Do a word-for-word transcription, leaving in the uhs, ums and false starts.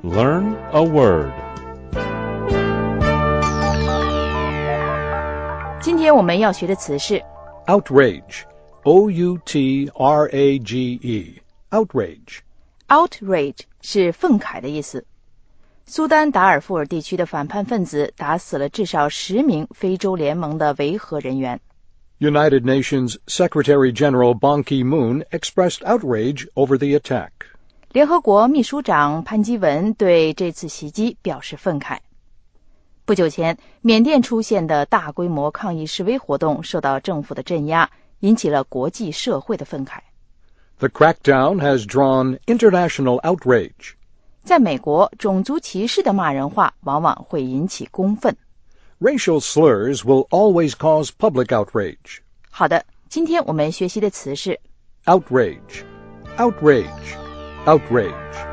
Learn a word. 今天我们要学的词是 outrage, O U T R A G E, outrage. outrage 是愤慨的意思。苏丹达尔富尔地区的反叛分子打死了至少十名非洲联盟的维和人员。 United Nations Secretary-General Ban Ki-moon expressed outrage over the attack. 联合国秘书长潘基文对这次袭击表示愤慨。不久前，缅甸出现的大规模抗议示威活动受到政府的镇压，引起了国际社会的愤慨。 The crackdown has drawn international outrage. 在美国，种族歧视的骂人话往往会引起公愤。 Racial slurs will always cause public outrage. 好的，今天我们学习的词是 Outrage, outrage, outrage.